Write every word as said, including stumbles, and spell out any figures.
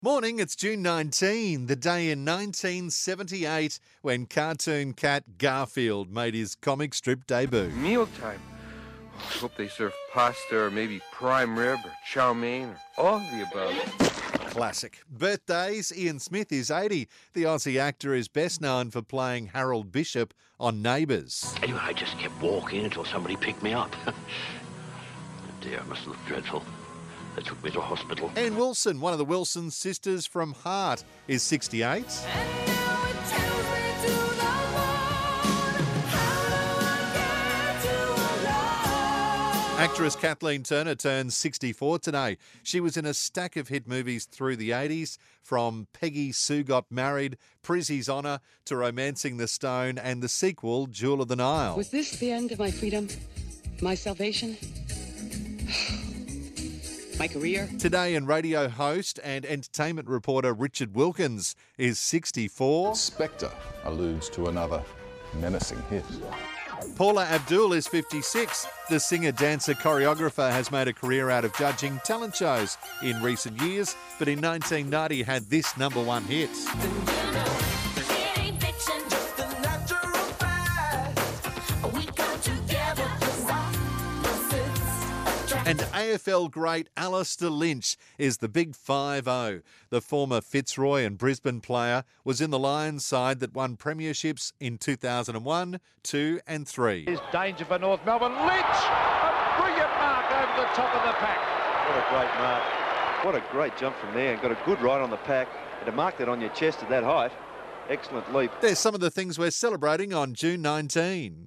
Morning, it's June nineteenth, the day in nineteen seventy-eight when cartoon cat Garfield made his comic strip debut. Mealtime. Oh, I hope they serve pasta or maybe prime rib or chow mein or all of the above. Classic. Birthdays, Ian Smith is eighty. The Aussie actor is best known for playing Harold Bishop on Neighbours. Anyway, I just kept walking until somebody picked me up. Oh dear, it must look dreadful. They took me to hospital. Anne Wilson, one of the Wilson sisters from Heart, is sixty-eight. Actress Kathleen Turner turns sixty-four today. She was in a stack of hit movies through the eighties, from Peggy Sue Got Married, Prizzy's Honour, to Romancing the Stone and the sequel, Jewel of the Nile. Was this the end of my freedom? My salvation? My career? Today, and radio host and entertainment reporter Richard Wilkins is sixty-four. Spectre alludes to another menacing hit. Paula Abdul is fifty-six. The singer, dancer, choreographer has made a career out of judging talent shows in recent years, but in nineteen ninety had this number one hit. And A F L great Alistair Lynch is the big five oh. The former Fitzroy and Brisbane player was in the Lions side that won premierships in two thousand one, two and three. There's danger for North Melbourne. Lynch! A brilliant mark over the top of the pack. What a great mark. What a great jump from there, and got a good ride on the pack. And to mark that on your chest at that height, excellent leap. There's some of the things we're celebrating on June nineteenth.